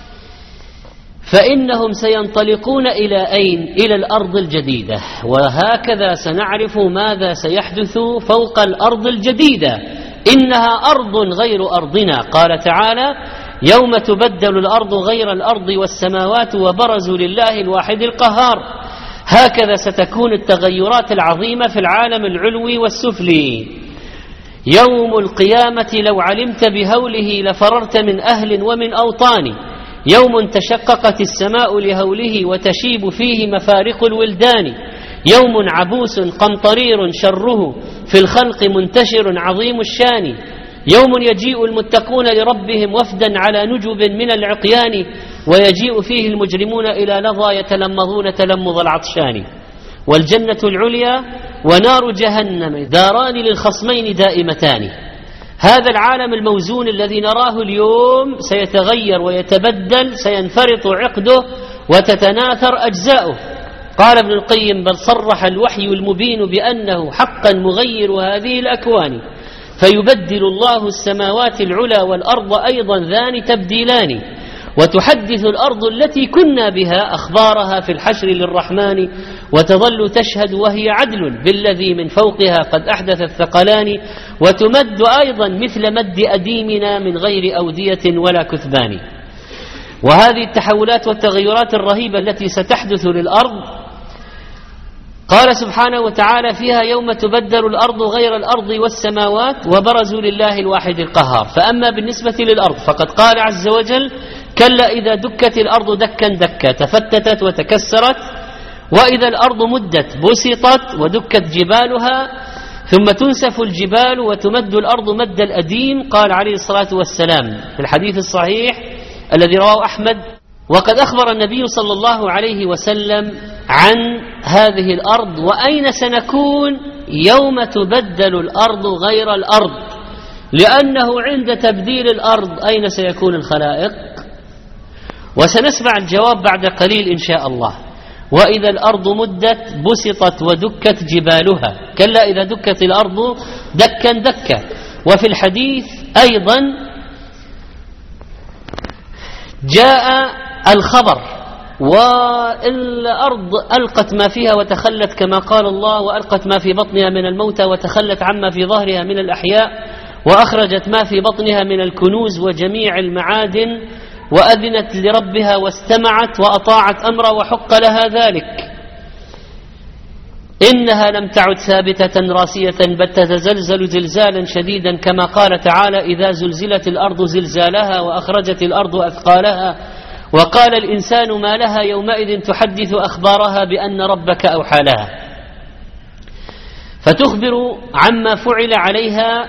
فإنهم سينطلقون إلى أين؟ إلى الأرض الجديدة. وهكذا سنعرف ماذا سيحدث فوق الأرض الجديدة، إنها أرض غير أرضنا. قال تعالى: يوم تبدل الأرض غير الأرض والسماوات وبرزوا لله الواحد القهار. هكذا ستكون التغيرات العظيمة في العالم العلوي والسفلي. يوم القيامة لو علمت بهوله لفررت من أهل ومن أوطان، يوم تشققت السماء لهوله وتشيب فيه مفارق الولدان، يوم عبوس قمطرير شره في الخلق منتشر عظيم الشان، يوم يجيء المتقون لربهم وفدا على نجب من العقيان، ويجيء فيه المجرمون إلى لظى يتلمظون تلمظ العطشان. والجنة العليا ونار جهنم داران للخصمين دائمتان. هذا العالم الموزون الذي نراه اليوم سيتغير ويتبدل، سينفرط عقده وتتناثر أجزاؤه. قال ابن القيم: بل صرح الوحي المبين بأنه حقا مغير هذه الأكوان، فيبدل الله السماوات العلى والأرض أيضا ذان تبديلان، وتحدث الأرض التي كنا بها أخبارها في الحشر للرحمن، وتظل تشهد وهي عدل بالذي من فوقها قد أحدث الثقلان، وتمد أيضا مثل مد أديمنا من غير أودية ولا كثبان. وهذه التحولات والتغيرات الرهيبة التي ستحدث للأرض قال سبحانه وتعالى فيها: يوم تبدل الأرض غير الأرض والسماوات وبرزوا لله الواحد القهار. فأما بالنسبة للأرض فقد قال عز وجل: كلا إذا دكت الأرض دكا دكا تفتتت وتكسرت، وإذا الأرض مدت بسطت ودكت جبالها، ثم تنسف الجبال وتمد الأرض مد الأديم. قال عليه الصلاة والسلام في الحديث الصحيح الذي رواه أحمد: وقد أخبر النبي صلى الله عليه وسلم عن هذه الأرض وأين سنكون يوم تبدل الأرض غير الأرض، لأنه عند تبديل الأرض أين سيكون الخلائق؟ وسنسمع الجواب بعد قليل إن شاء الله. وإذا الأرض مدت بسطت ودكت جبالها، كلا إذا دكت الأرض دكا دكا. وفي الحديث أيضا جاء الخبر: والأرض ألقت ما فيها وتخلت كما قال الله، وألقت ما في بطنها من الموتى وتخلت عما في ظهرها من الأحياء، وأخرجت ما في بطنها من الكنوز وجميع المعادن، وأذنت لربها واستمعت وأطاعت أمره وحق لها ذلك. إنها لم تعد ثابتة راسية بل تتزلزل زلزالا شديدا، كما قال تعالى: إذا زلزلت الأرض زلزالها وأخرجت الأرض أثقالها وقال الإنسان ما لها يومئذ تحدث أخبارها بأن ربك أوحى لها. فتخبر عما فعل عليها.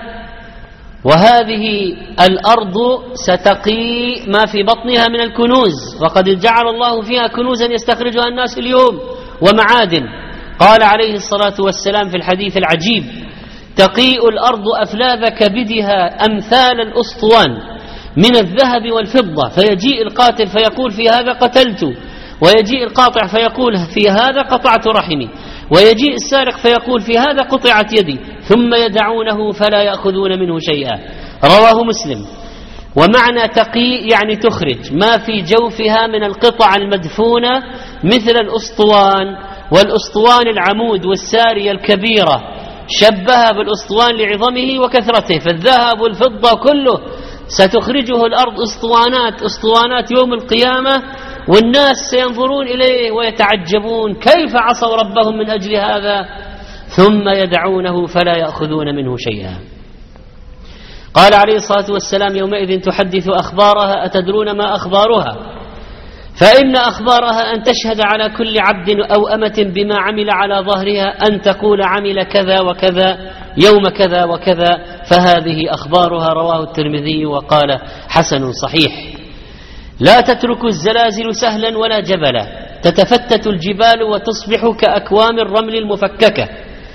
وهذه الأرض ستقي ما في بطنها من الكنوز، وقد جعل الله فيها كنوزا يستخرجها الناس اليوم ومعادن. قال عليه الصلاة والسلام في الحديث العجيب: تقيء الأرض أفلاذ كبدها أمثال الأسطوان من الذهب والفضة، فيجيء القاتل فيقول: في هذا قتلت، ويجيء القاطع فيقول: في هذا قطعت رحمي، ويجيء السارق فيقول: في هذا قطعت يدي، ثم يدعونه فلا يأخذون منه شيئا. رواه مسلم. ومعنى تقي يعني تخرج ما في جوفها من القطع المدفونة مثل الأسطوان، والأسطوان العمود والسارية الكبيرة، شبهها بالأسطوان لعظمه وكثرته، فالذهب والفضة كله ستخرجه الأرض أسطوانات يوم القيامة، والناس سينظرون إليه ويتعجبون كيف عصوا ربهم من أجل هذا، ثم يدعونه فلا يأخذون منه شيئا. قال عليه الصلاة والسلام: يومئذ تحدث أخبارها. أتدرون ما أخبارها؟ فإن أخبارها أن تشهد على كل عبد أو أمة بما عمل على ظهرها، أن تقول عمل كذا وكذا يوم كذا وكذا، فهذه أخبارها. رواه الترمذي وقال حسن صحيح. لا تترك الزلازل سهلا ولا جبلا، تتفتت الجبال وتصبح كأكوام الرمل المفككة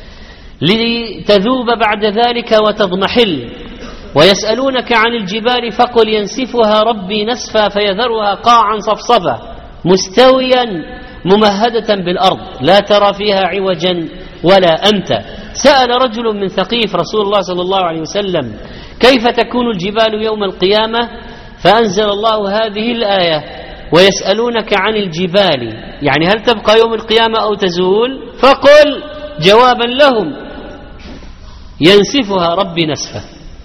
لتذوب بعد ذلك وتضمحل. ويسألونك عن الجبال فقل ينسفها ربي نسفا فيذرها قاعا صفصفا مستويا ممهدة بالأرض لا ترى فيها عوجا ولا أمتا. سأل رجل من ثقيف رسول الله صلى الله عليه وسلم: كيف تكون الجبال يوم القيامة؟ فأنزل الله هذه الآية: ويسألونك عن الجبال، يعني هل تبقى يوم القيامة أو تزول؟ فقل جوابا لهم: ينسفها ربي نسفا.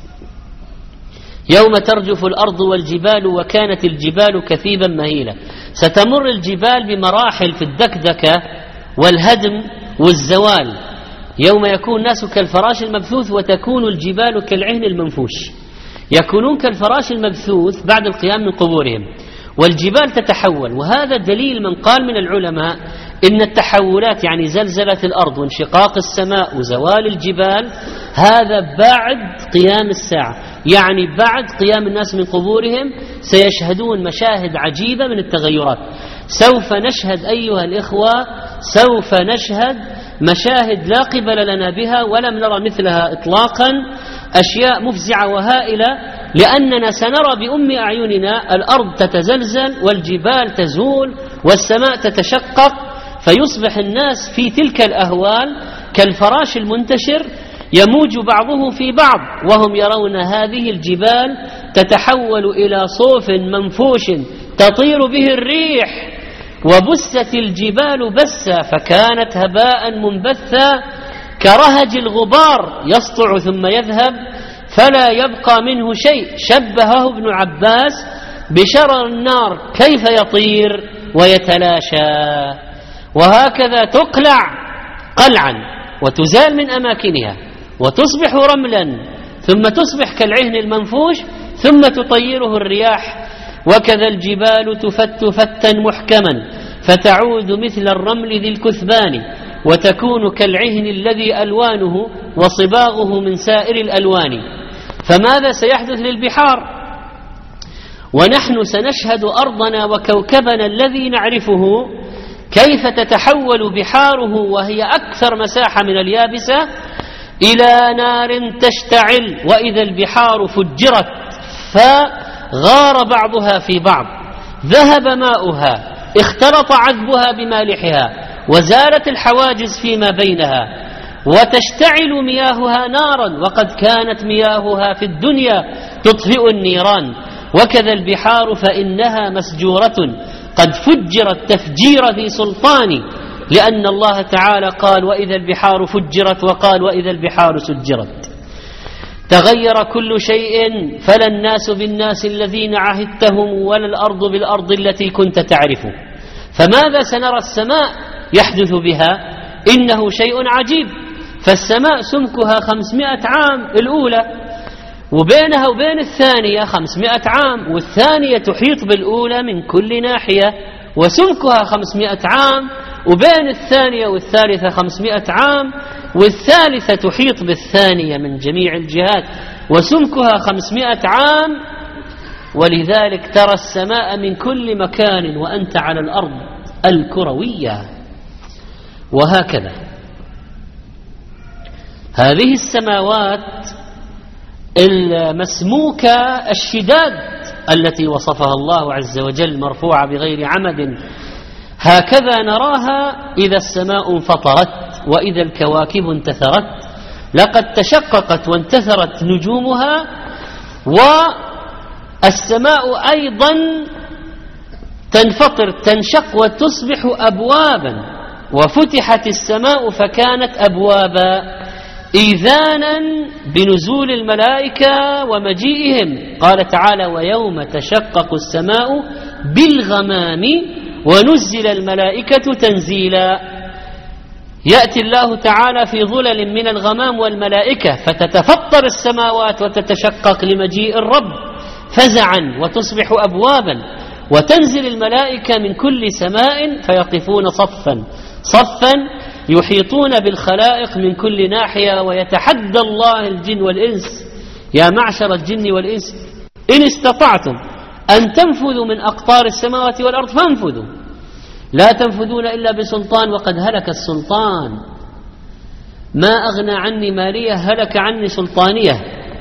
يوم ترجف الأرض والجبال وكانت الجبال كثيبا مهيلا. ستمر الجبال بمراحل في الدكدكة والهدم والزوال. يوم يكون الناس كالفراش المبثوث وتكون الجبال كالعهن المنفوش. يكونون كالفراش المبثوث بعد القيام من قبورهم، والجبال تتحول. وهذا دليل من قال من العلماء إن التحولات يعني زلزلة الأرض وانشقاق السماء وزوال الجبال هذا بعد قيام الساعة، يعني بعد قيام الناس من قبورهم سيشهدون مشاهد عجيبة من التغيرات. سوف نشهد أيها الإخوة، سوف نشهد مشاهد لا قبل لنا بها ولم نرى مثلها إطلاقا، أشياء مفزعة وهائلة، لأننا سنرى بأم أعيننا الأرض تتزلزل والجبال تزول والسماء تتشقق، فيصبح الناس في تلك الأهوال كالفراش المنتشر يموج بعضه في بعض، وهم يرون هذه الجبال تتحول إلى صوف منفوش تطير به الريح. وبست الجبال بسا فكانت هباء منبثا كرهج الغبار يسطع ثم يذهب فلا يبقى منه شيء. شبهه ابن عباس بشرر النار كيف يطير ويتلاشى. وهكذا تقلع قلعا وتزال من أماكنها وتصبح رملا ثم تصبح كالعهن المنفوش ثم تطيره الرياح وكذا الجبال تفت فتا محكما فتعود مثل الرمل ذي الكثبان وتكون كالعهن الذي ألوانه وصباغه من سائر الألوان. فماذا سيحدث للبحار ونحن سنشهد أرضنا وكوكبنا الذي نعرفه كيف تتحول بحاره وهي أكثر مساحة من اليابسة إلى نار تشتعل، وإذا البحار فجرت فغار بعضها في بعض، ذهب ماؤها، اختلط عذبها بمالحها، وزالت الحواجز فيما بينها، وتشتعل مياهها نارا وقد كانت مياهها في الدنيا تطفئ النيران. وكذا البحار فإنها مسجورة قد فجرت تفجير ذي سلطان، لأن الله تعالى قال وإذا البحار فجرت وقال وإذا البحار سجرت. تغير كل شيء، فلا الناس بالناس الذين عهدتهم ولا الأرض بالأرض التي كنت تعرف. فماذا سنرى السماء يحدث بها؟ إنه شيء عجيب. فالسماء سمكها 500 عام الأولى، وبينها وبين الثانية 500 عام، والثانية تحيط بالأولى من كل ناحية وسمكها 500 عام، وبين الثانية والثالثة 500 عام، والثالثة تحيط بالثانية من جميع الجهات وسمكها 500 عام. ولذلك ترى السماء من كل مكان وأنت على الأرض الكروية. وهكذا هذه السماوات المسموكة الشداد التي وصفها الله عز وجل مرفوعة بغير عمد، هكذا نراها إذا السماء انفطرت وإذا الكواكب انتثرت. لقد تشققت وانتثرت نجومها، والسماء أيضا تنفطر تنشق وتصبح أبوابا، وفتحت السماء فكانت أبوابا إذانا بنزول الملائكة ومجيئهم. قال تعالى ويوم تشقق السماء بالغمام ونزل الملائكة تنزيلا. يأتي الله تعالى في ظلل من الغمام والملائكة فتتفطر السماوات وتتشقق لمجيء الرب فزعا وتصبح أبوابا، وتنزل الملائكة من كل سماء فيقفون صفا صفا يحيطون بالخلائق من كل ناحية، ويتحدى الله الجن والإنس يا معشر الجن والإنس إن استطعتم أن تنفذوا من أقطار السماوات والأرض فانفذوا، لا تنفذون إلا بسلطان وقد هلك السلطان، ما أغنى عني مالية هلك عني سلطانية.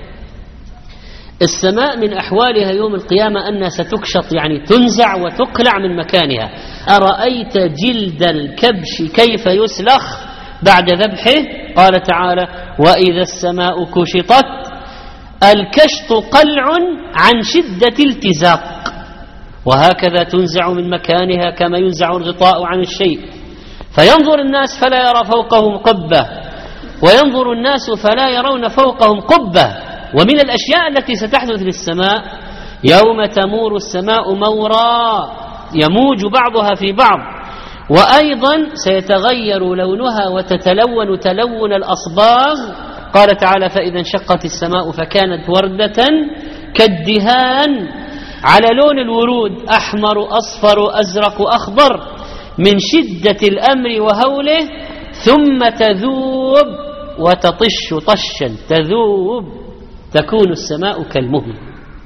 السماء من أحوالها يوم القيامة أنها ستكشط، يعني تنزع وتقلع من مكانها. أرأيت جلد الكبش كيف يسلخ بعد ذبحه؟ قال تعالى وإذا السماء كشطت. الكشط قلع عن شدة التزاق، وهكذا تنزع من مكانها كما ينزع الغطاء عن الشيء، فينظر الناس فلا يرى فوقهم قبة، وينظر الناس فلا يرون فوقهم قبة. ومن الأشياء التي ستحدث للسماء يوم تمور السماء مورا يموج بعضها في بعض، وأيضا سيتغير لونها وتتلون تلون الأصباغ. قال تعالى فإذا انشقت السماء فكانت وردة كالدهان، على لون الورود، أحمر أصفر أزرق أخضر، من شدة الأمر وهوله، ثم تذوب وتطش طشا، تذوب، تكون السماء كالمهل،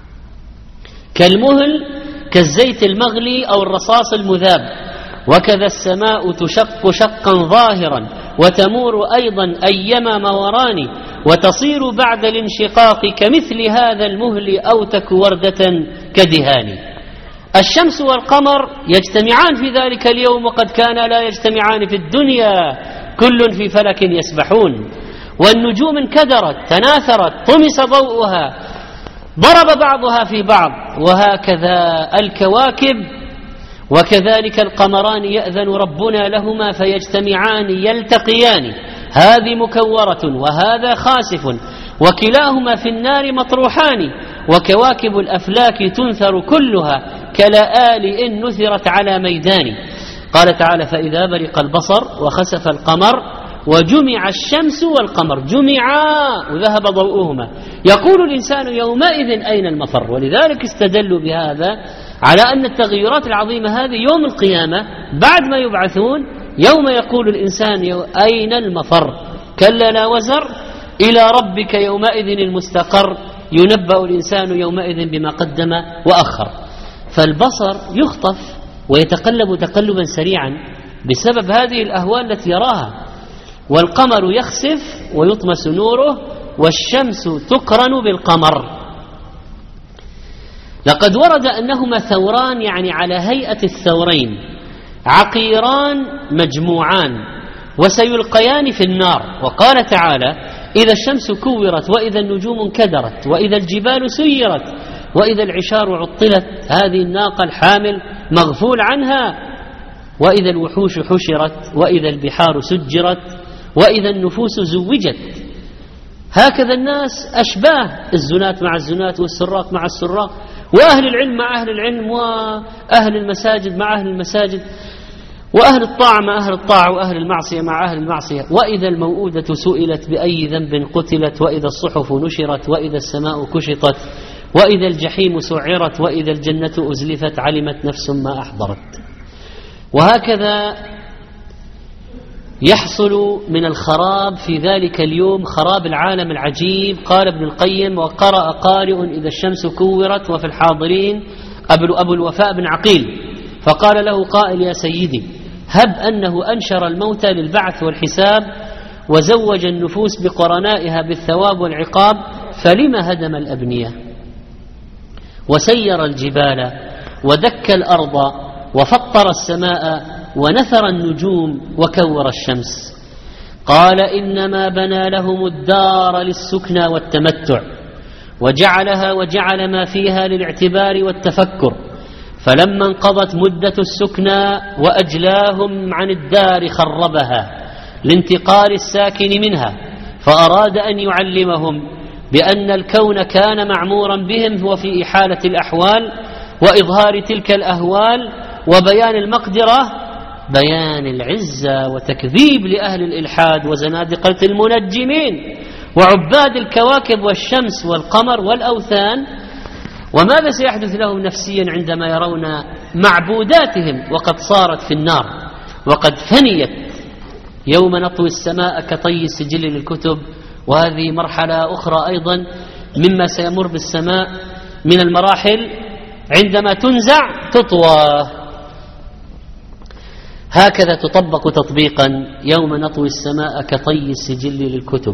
كالمهل كالزيت المغلي أو الرصاص المذاب. وكذا السماء تشق شقا ظاهرا وتمور أيضا أيما موران، وتصير بعد الانشقاق كمثل هذا المهل أو تك وردة كدهان. الشمس والقمر يجتمعان في ذلك اليوم وقد كان لا يجتمعان في الدنيا، كل في فلك يسبحون. والنجوم انكدرت تناثرت طمس ضوءها ضرب بعضها في بعض، وهكذا الكواكب، وكذلك القمران يأذن ربنا لهما فيجتمعان يلتقيان، هذه مكورة وهذا خاسف، وكلاهما في النار مطروحان. وكواكب الأفلاك تنثر كلها كلآلئ نثرت على ميدان. قال تعالى فإذا برق البصر وخسف القمر وجمع الشمس والقمر، جمعا وذهب ضوءهما، يقول الإنسان يومئذ أين المفر. ولذلك استدلوا بهذا على أن التغيرات العظيمة هذه يوم القيامة بعد ما يبعثون، يوم يقول الإنسان أين المفر، كلا لا وزر إلى ربك يومئذ المستقر، ينبأ الإنسان يومئذ بما قدم وأخر. فالبصر يخطف ويتقلب تقلبا سريعا بسبب هذه الأهوال التي يراها، والقمر يخسف ويطمس نوره، والشمس تقرن بالقمر. لقد ورد أنهما ثوران، يعني على هيئة الثورين، عقيران مجموعان وسيلقيان في النار. وقال تعالى: إذا الشمس كورت وإذا النجوم انكدرت وإذا الجبال سيرت وإذا العشار عطلت، هذه الناقة الحامل مغفول عنها، وإذا الوحوش حشرت وإذا البحار سجرت وإذا النفوس زوجت. هكذا الناس أشباه، الزنات مع الزنات والسراق مع السراق، وأهل العلم مع أهل العلم، وأهل المساجد مع أهل المساجد، وأهل الطاعة مع أهل الطاعة، وأهل المعصية مع أهل المعصية. وإذا الموءودة سئلت بأي ذنب قتلت وإذا الصحف نشرت وإذا السماء كشطت وإذا الجحيم سعرت وإذا الجنة أزلفت علمت نفس ما أحضرت. وهكذا يحصل من الخراب في ذلك اليوم خراب العالم العجيب. قال ابن القيم: وقرأ قارئ إذا الشمس كورت، وفي الحاضرين أبو الوفاء بن عقيل، فقال له قائل: يا سيدي، هب أنه أنشر الموتى للبعث والحساب وزوج النفوس بقرنائها بالثواب والعقاب، فلما هدم الأبنية وسير الجبال ودك الأرض وفطر السماء ونثر النجوم وكور الشمس؟ قال: إنما بنى لهم الدار للسكنى والتمتع، وجعلها وجعل ما فيها للاعتبار والتفكر، فلما انقضت مدة السكنى وأجلاهم عن الدار خربها لانتقال الساكن منها، فأراد أن يعلمهم بأن الكون كان معمورا بهم وفي إحالة الأحوال وإظهار تلك الأهوال وبيان المقدرة، بيان العزة وتكذيب لأهل الإلحاد وزنادقة المنجمين وعباد الكواكب والشمس والقمر والأوثان. وماذا سيحدث لهم نفسيا عندما يرون معبوداتهم وقد صارت في النار وقد فنيت؟ يوم نطوي السماء كطي السجل للكتب. وهذه مرحلة أخرى أيضا مما سيمر بالسماء من المراحل، عندما تنزع تطوى. هكذا تطبق تطبيقا يوم نطوي السماء كطي السجل للكتب،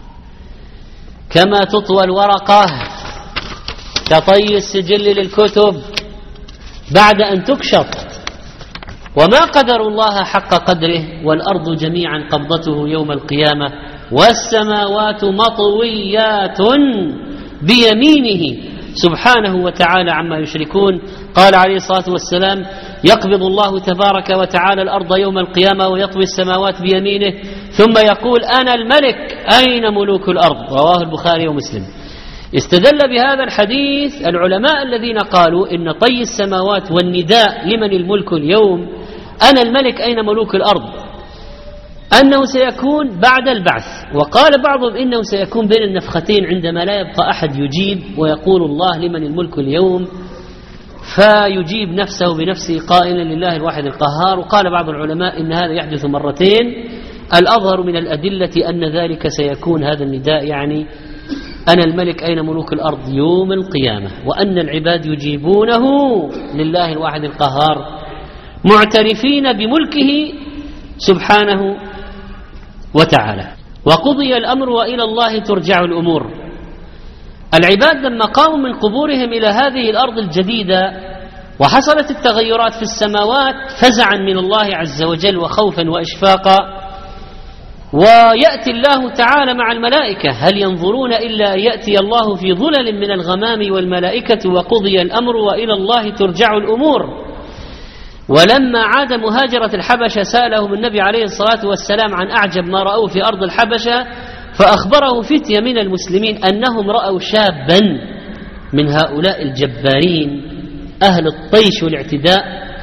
كما تطوى الورقة كطي السجل للكتب بعد أن تكشط. وما قدر الله حق قدره، والأرض جميعا قبضته يوم القيامة والسماوات مطويات بيمينه سبحانه وتعالى عما يشركون. قال عليه الصلاة والسلام: يقبض الله تبارك وتعالى الأرض يوم القيامة ويطوي السماوات بيمينه ثم يقول: أنا الملك أين ملوك الأرض؟ رواه البخاري ومسلم. استدل بهذا الحديث العلماء الذين قالوا إن طي السماوات والنداء لمن الملك اليوم أنا الملك أين ملوك الأرض أنه سيكون بعد البعث. وقال بعضهم إنه سيكون بين النفختين عندما لا يبقى أحد يجيب ويقول الله لمن الملك اليوم، فيجيب نفسه بنفسه قائلا لله الواحد القهار. وقال بعض العلماء إن هذا يحدث مرتين. الأظهر من الأدلة أن ذلك سيكون هذا النداء يعني أنا الملك أين ملوك الأرض يوم القيامة، وأن العباد يجيبونه لله الواحد القهار معترفين بملكه سبحانه وتعالى. وقضي الأمر وإلى الله ترجع الأمور. العباد لما قاموا من قبورهم إلى هذه الأرض الجديدة وحصلت التغيرات في السماوات فزعا من الله عز وجل وخوفا وإشفاقا، ويأتي الله تعالى مع الملائكة، هل ينظرون إلا أن يأتي الله في ظلل من الغمام والملائكة وقضي الأمر وإلى الله ترجع الأمور. ولما عاد مهاجرة الحبشة سألهم النبي عليه الصلاة والسلام عن أعجب ما رأوا في أرض الحبشة، فأخبره فتية من المسلمين أنهم رأوا شابا من هؤلاء الجبارين أهل الطيش والاعتداء،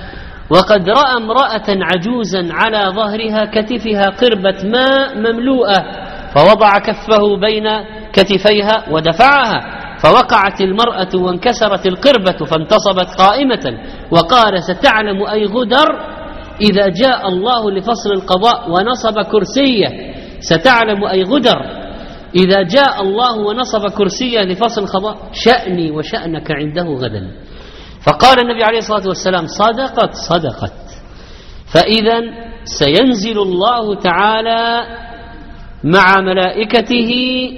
وقد رأى امرأة عجوزا على ظهرها كتفها قربة ماء مملوءة، فوضع كفه بين كتفيها ودفعها، فوقعت المرأة وانكسرت القربة فانتصبت قائمة، وقال: ستعلم أي غدر إذا جاء الله لفصل القضاء ونصب كرسيه، ستعلم أي غدر إذا جاء الله ونصب كرسيه لفصل القضاء، شأني وشأنك عنده غدا. فقال النبي عليه الصلاة والسلام: صدقت. فإذا سينزل الله تعالى مع ملائكته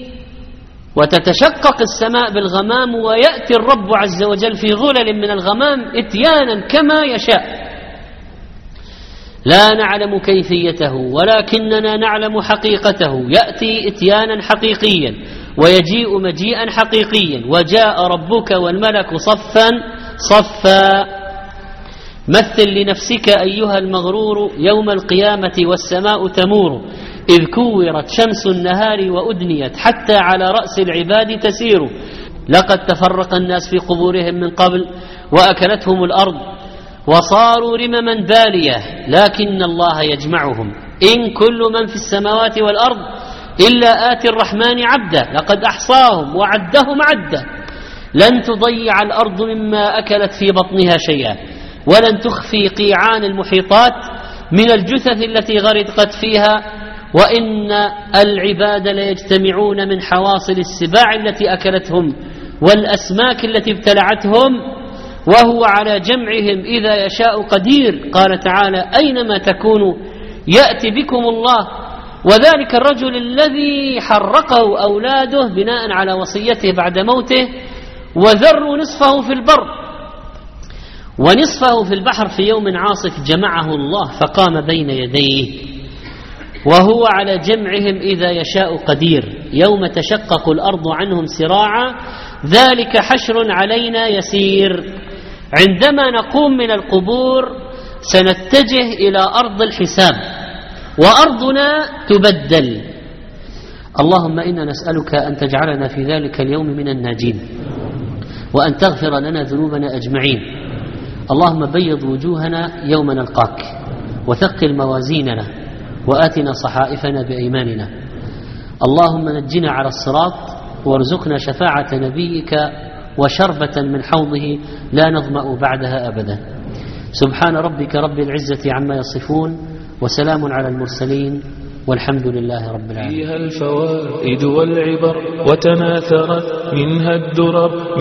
وتتشقق السماء بالغمام، ويأتي الرب عز وجل في ظلل من الغمام إتيانا كما يشاء، لا نعلم كيفيته ولكننا نعلم حقيقته. يأتي إتيانا حقيقيا ويجيء مجيئا حقيقيا. وجاء ربك والملك صفا صفا. مثل لنفسك أيها المغرور يوم القيامة والسماء تمور، إذ كورت شمس النهار وأدنيت حتى على رأس العباد تسير. لقد تفرق الناس في قبورهم من قبل وأكلتهم الأرض وصاروا رمما بالية، لكن الله يجمعهم. إن كل من في السماوات والأرض إلا آتي الرحمن عبدا، لقد أحصاهم وعدهم عدا. لن تضيع الأرض مما أكلت في بطنها شيئا، ولن تخفي قيعان المحيطات من الجثث التي غرقت فيها. وإن العباد ليجتمعون من حواصل السباع التي أكلتهم والأسماك التي ابتلعتهم، وهو على جمعهم إذا يشاء قدير. قال تعالى: أينما تكونوا يأتي بكم الله. وذلك الرجل الذي حرقه أولاده بناء على وصيته بعد موته، وذروا نصفه في البر ونصفه في البحر في يوم عاصف، جمعه الله فقام بين يديه، وهو على جمعهم إذا يشاء قدير. يوم تشقق الأرض عنهم سراعا، ذلك حشر علينا يسير. عندما نقوم من القبور سنتجه إلى أرض الحساب، وأرضنا تبدل. اللهم إنا نسألك أن تجعلنا في ذلك اليوم من الناجين، وأن تغفر لنا ذنوبنا أجمعين. اللهم بيض وجوهنا يوم نلقاك، وثقل موازيننا، وآتنا صحائفنا بأيماننا. اللهم نجنا على الصراط، وارزقنا شفاعة نبيك وشربة من حوضه لا نظمأ بعدها أبدا. سبحان ربك رب العزة عما يصفون، وسلام على المرسلين، والحمد لله رب العالمين. فيها الفوائد والعبر، وتناثرت منها الدرر.